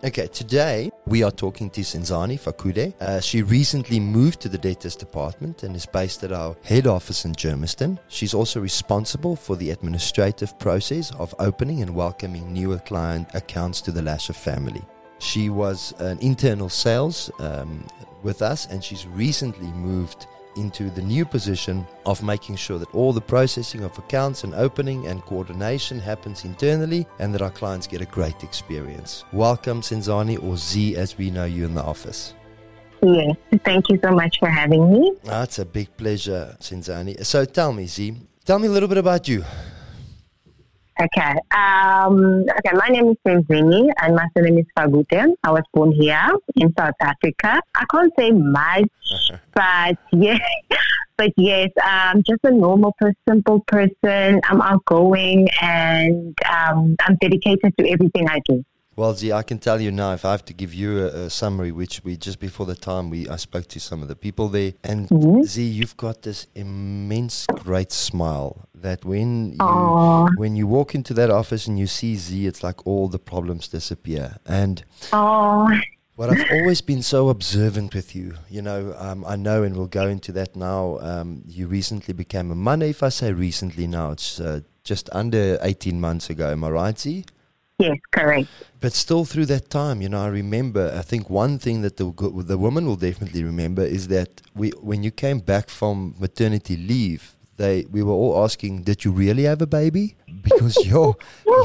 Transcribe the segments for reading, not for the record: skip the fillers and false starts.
Okay, today we are talking to Senzani Fakude. She recently moved to the debtors department and is based at our head office in Germiston. She's also responsible for the administrative process of opening and welcoming newer client accounts to the Lasher family. She was an internal sales with us, and she's recently moved into the new position of making sure that all the processing of accounts and opening and coordination happens internally and that our clients get a great experience. Welcome, Senzani, or Z as we know you in the office. Yes, thank you so much for having me. It's a big pleasure, Senzani. So tell me, Z, tell me a little bit about you. Okay. My name is Senzani and my surname is Fakude. I was born here in South Africa. I can't say much, but yes, I'm just a normal, simple person. I'm outgoing and I'm dedicated to everything I do. Well, Z, I can tell you now, if I have to give you a summary, which we just before the time I spoke to some of the people there, and Z, you've got this immense, great smile that when you walk into that office and you see Z, it's like all the problems disappear. And what I've always been so observant with you, I know, and we'll go into that now, you recently became a mother. If I say recently now, it's just under 18 months ago, am I right, Z? Yes, correct. But still through that time, I remember, I think one thing that the woman will definitely remember is that when you came back from maternity leave, we were all asking, did you really have a baby? Because you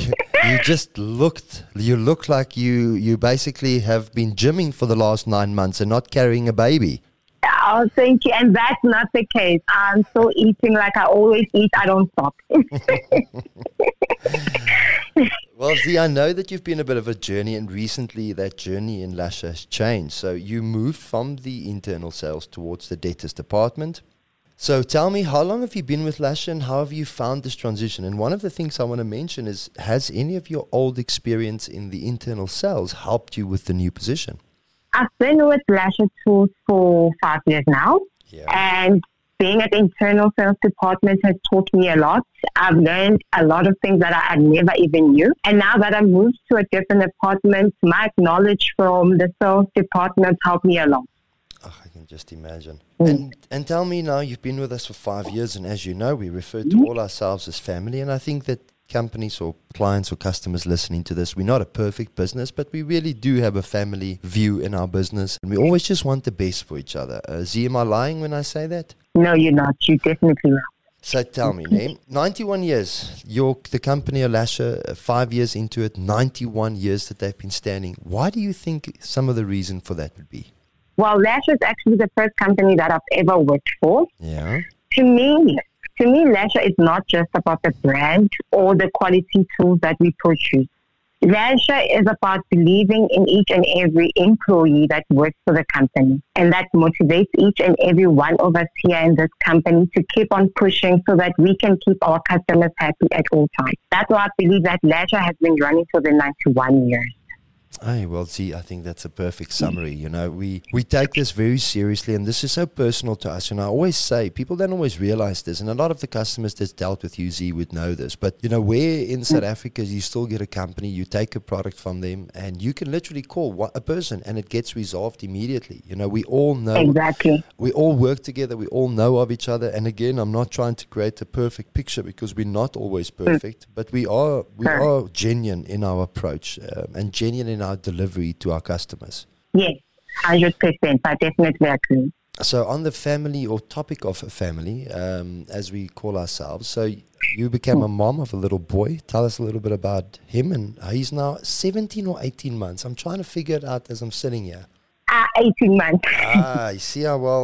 look like you basically have been gymming for the last 9 months and not carrying a baby. Oh, thank you. And that's not the case. I'm still eating like I always eat. I don't stop. Well, Z, I know that you've been a bit of a journey, and recently that journey in Lasher has changed. So you moved from the internal sales towards the debtors department. So tell me, how long have you been with Lasher and how have you found this transition? And one of the things I want to mention is, has any of your old experience in the internal sales helped you with the new position? I've been with Lasher Tools for 5 years now. Yeah. And being at the internal sales department has taught me a lot. I've learned a lot of things that I never even knew. And now that I've moved to a different department, my knowledge from the sales department helped me a lot. Oh, I can just imagine. And tell me now, you've been with us for 5 years, and as you know, we refer to all ourselves as family, and I think that companies or clients or customers listening to this, we're not a perfect business, but we really do have a family view in our business, and we always just want the best for each other. Z, am I lying when I say that? No, you're not. You definitely not. So tell me, Name, 91 years, the company Lasher, 5 years into it, 91 years that they've been standing. Why do you think some of the reason for that would be? Well, Lasher is actually the first company that I've ever worked for. Yeah. To me, Lasher is not just about the brand or the quality tools that we produce. Lasher is about believing in each and every employee that works for the company, and that motivates each and every one of us here in this company to keep on pushing so that we can keep our customers happy at all times. That's why I believe that Lasher has been running for the 91 years. Hey, well, Z, I think that's a perfect summary. We take this very seriously, and this is so personal to us. I always say, people don't always realize this, and a lot of the customers that's dealt with you, Z, would know this. But, where in South Africa you still get a company, you take a product from them, and you can literally call a person, and it gets resolved immediately. We all know. Exactly. We all work together. We all know of each other. And again, I'm not trying to create a perfect picture because we're not always perfect, but we are genuine in our approach and genuine in our delivery to our customers. Yes, 100%. I definitely agree. So on the family or topic of a family, as we call ourselves, so you became a mom of a little boy. Tell us a little bit about him, and he's now 17 or 18 months. I'm trying to figure it out as I'm sitting here. 18 months. You see how well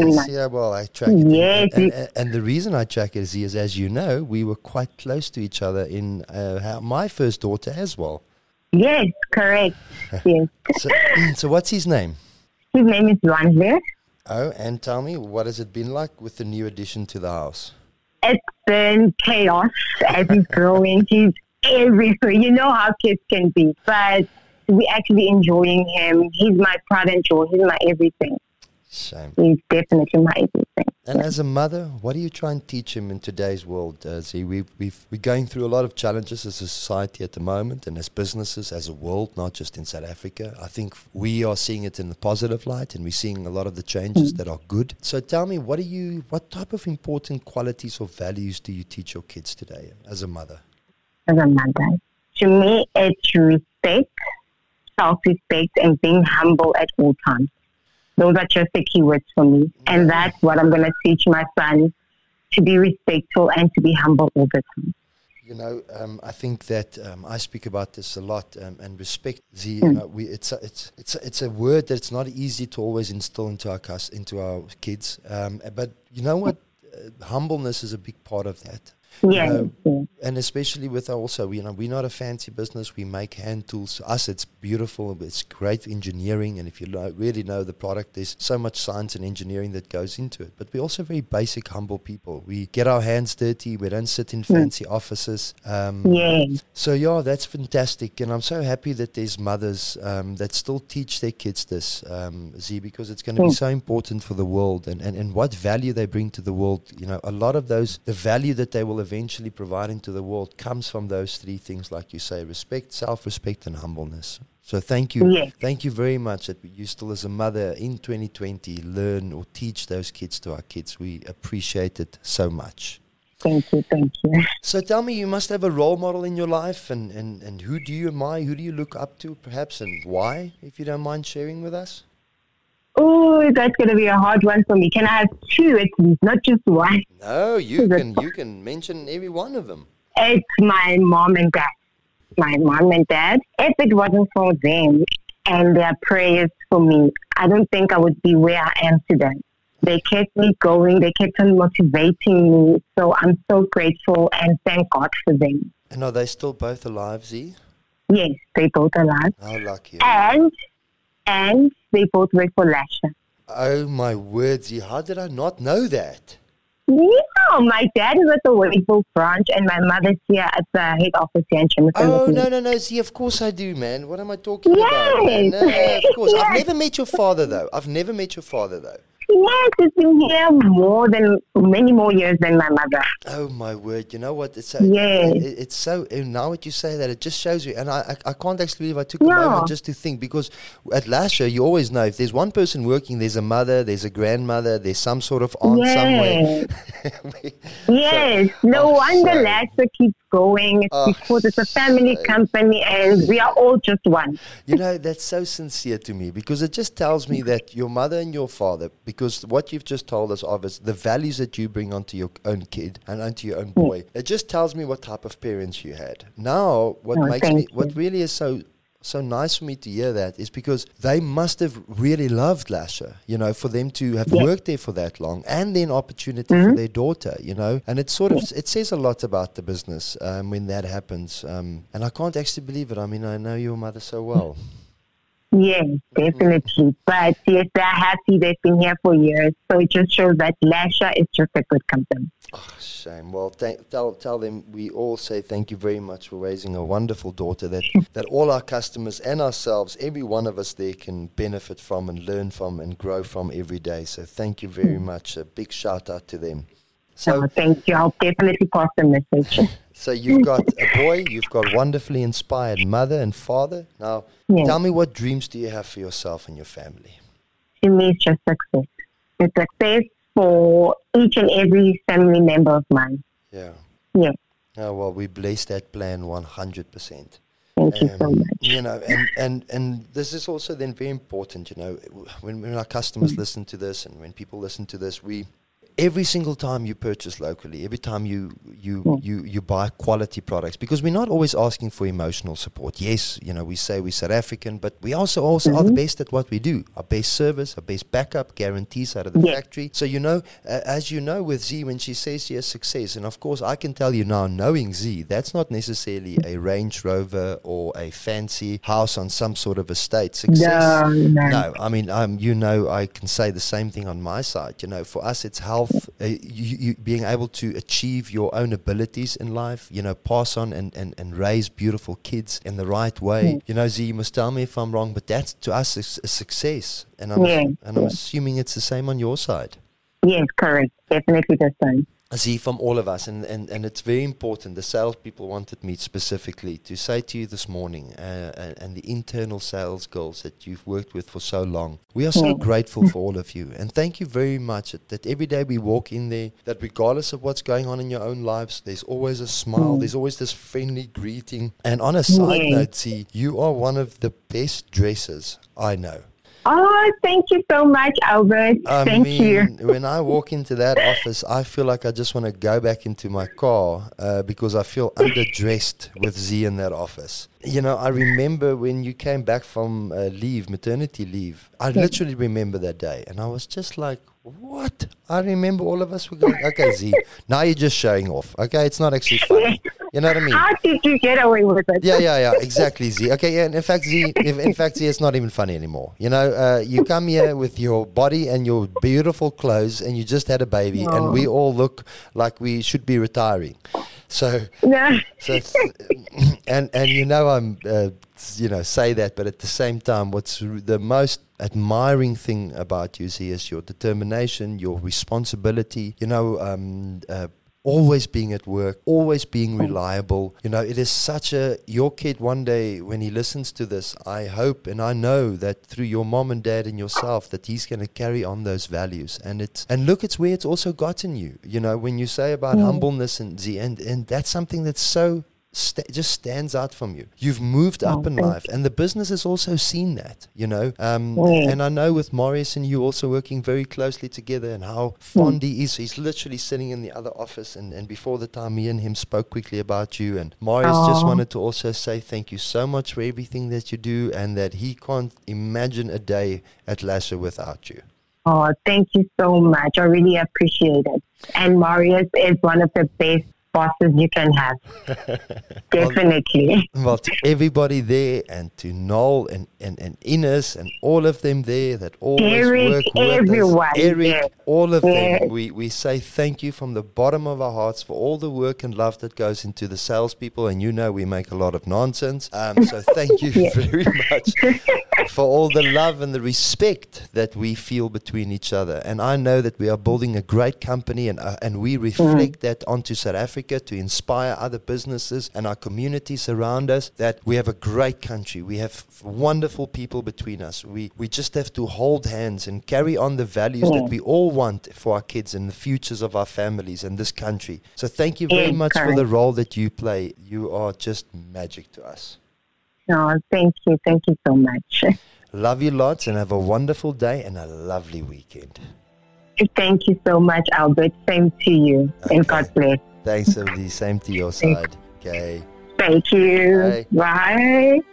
I track it. Yes. And the reason I track it is, as you know, we were quite close to each other in my first daughter as well. Yes, correct. Yes. So what's his name? His name is Lwandle. Oh, and tell me, what has it been like with the new addition to the house? It's been chaos as he's growing. He's everywhere. You know how kids can be. But we're actually enjoying him. He's my pride and joy. He's my everything. Shame. He's definitely my everything. And as a mother, what do you try and teach him in today's world? See, we're going through a lot of challenges as a society at the moment, and as businesses, as a world, not just in South Africa. I think we are seeing it in the positive light, and we're seeing a lot of the changes that are good. So tell me, what type of important qualities or values do you teach your kids today as a mother? As a mother, to me, it's respect, self-respect, and being humble at all times. Those are just the key words for me. And that's what I'm going to teach my son, to be respectful and to be humble all the time. You know, I think that I speak about this a lot, and respect. It's a word that's not easy to always instill into our kids. But you know what? Humbleness is a big part of that. Yeah, and especially with we're not a fancy business. We make hand tools. To us, it's beautiful. It's great engineering, and if you really know the product, there's so much science and engineering that goes into it. But we're also very basic, humble people. We get our hands dirty. We don't sit in fancy offices. So that's fantastic, and I'm so happy that there's mothers that still teach their kids this, Z, because it's going to be so important for the world, and what value they bring to the world. You know, a lot of the value that they will eventually provide into the world comes from those three things, like you say: respect, self-respect, and humbleness. So thank you. Yes. Thank you very much that you still, as a mother in 2020, learn or teach those kids to our kids. We appreciate it so much. Thank you. So tell me, you must have a role model in your life, and who do you admire? Who do you look up to, perhaps, and why, if you don't mind sharing with us? Oh, that's going to be a hard one for me. Can I have two at least, not just one? No, you can mention every one of them. It's my mom and dad. My mom and dad. If it wasn't for them and their prayers for me, I don't think I would be where I am today. They kept me going. They kept on motivating me. So I'm so grateful and thank God for them. And are they still both alive, Z? Yes, they both alive. How lucky. And they both work for Lasher. Oh, my word, Z. How did I not know that? Yeah, my dad is at the Wadeville branch and my mother's here at the head office here in Jameson. Oh, no, Z, of course I do, man. What am I talking about? Man? No, of course. Yes. I've never met your father, though. Yes, he's been here many more years than my mother. Oh, my word. You know what? It's so, now that you say that, it just shows you. And I can't actually believe I took a moment just to think, because at Lasher, you always know if there's one person working, there's a mother, there's a grandmother, there's some sort of aunt somewhere. Yes. No wonder Lasher keeps going. It's because it's a family company and we are all just one. You know, that's so sincere to me, because it just tells me that your mother and your father, because what you've just told us of is the values that you bring onto your own kid and onto your own boy. It just tells me what type of parents you had. Now, what really is so nice for me to hear that is because they must have really loved Lasher, you know, for them to have worked there for that long, and then opportunity for their daughter, you know, and it it says a lot about the business when that happens. And I can't actually believe it. I mean, I know your mother so well. Yes, definitely. But yes, they're happy. They've been here for years. So it just shows that Lasher is just a good company. Oh, shame. Well, tell them we all say thank you very much for raising a wonderful daughter that all our customers and ourselves, every one of us there, can benefit from and learn from and grow from every day. So thank you very much. A big shout out to them. So thank you. I'll definitely pass the message. So you've got a boy, you've got wonderfully inspired mother and father. Now, tell me, what dreams do you have for yourself and your family? To me, it's just success. It's success for each and every family member of mine. Yeah. Yeah. Oh, well, we bless that plan 100%. Thank you so much. You know, and this is also then very important, you know, when our customers listen to this and when people listen to this, every single time you purchase locally, every time you buy quality products, because we're not always asking for emotional support. Yes, you know, we say we're South African, but we also are the best at what we do. Our best service, our best backup, guarantees out of the factory. So, you know, as you know with Z, when she says she has success, and of course I can tell you now, knowing Z, that's not necessarily a Range Rover or a fancy house on some sort of estate. Success. No, I mean, you know, I can say the same thing on my side. You know, for us, it's health, health, you being able to achieve your own abilities in life, you know, pass on and raise beautiful kids in the right way. You know, Z, you must tell me if I'm wrong, but that's to us a success. And I'm assuming it's the same on your side. Yes, correct. Definitely the same. Z, from all of us, and it's very important. The salespeople wanted me specifically to say to you this morning, and the internal sales girls that you've worked with for so long, we are so grateful for all of you, and thank you very much that every day we walk in there, that regardless of what's going on in your own lives, there's always a smile, there's always this friendly greeting. And on a side note, Z, you are one of the best dressers I know. Oh, thank you so much, Albert. Thank you. When I walk into that office, I feel like I just want to go back into my car because I feel underdressed with Z in that office. You know, I remember when you came back from maternity leave, I literally remember that day. And I was just like, what? I remember all of us were going, okay, Z, now you're just showing off. Okay, it's not actually funny. You know what I mean? How did you get away with it? Yeah, exactly, Z. Okay, yeah, and in fact, Z, it's not even funny anymore. You know, you come here with your body and your beautiful clothes, and you just had a baby, and we all look like we should be retiring. So, and you know, I'm, say that, but at the same time, what's the most admiring thing about you, Z, is your determination, your responsibility. You know, always being at work, always being reliable. You know, it is your kid one day when he listens to this, I hope and I know that through your mom and dad and yourself that he's going to carry on those values. And look, it's where it's also gotten you. You know, when you say about humbleness and that's something that's so just stands out from you. You've moved up in life, and the business has also seen that, you know. And I know with Marius and you also working very closely together, and how fond he is. He's literally sitting in the other office, and before the time, me and him spoke quickly about you. And Marius just wanted to also say thank you so much for everything that you do, and that he can't imagine a day at Lasher without you. Oh, thank you so much. I really appreciate it. And Marius is one of the best bosses you can have. Definitely. Well, to everybody there, and to Noel and Ines and all of them there that always Eric, work with everyone, us. Eric, all of them. We say thank you from the bottom of our hearts for all the work and love that goes into the salespeople. And you know we make a lot of nonsense. So thank you very much for all the love and the respect that we feel between each other. And I know that we are building a great company, and we reflect that onto South Africa to inspire other businesses and our communities around us, that we have a great country. We have wonderful people between us. We just have to hold hands and carry on the values that we all want for our kids and the futures of our families and this country. So thank you very much for the role that you play. You are just magic to us. Oh, thank you. Thank you so much. Love you lots, and have a wonderful day and a lovely weekend. Thank you so much, Albert. Same to you. Okay. And God bless. Thanks, Emily. Same to your side. Okay. Thank you. Bye. Bye.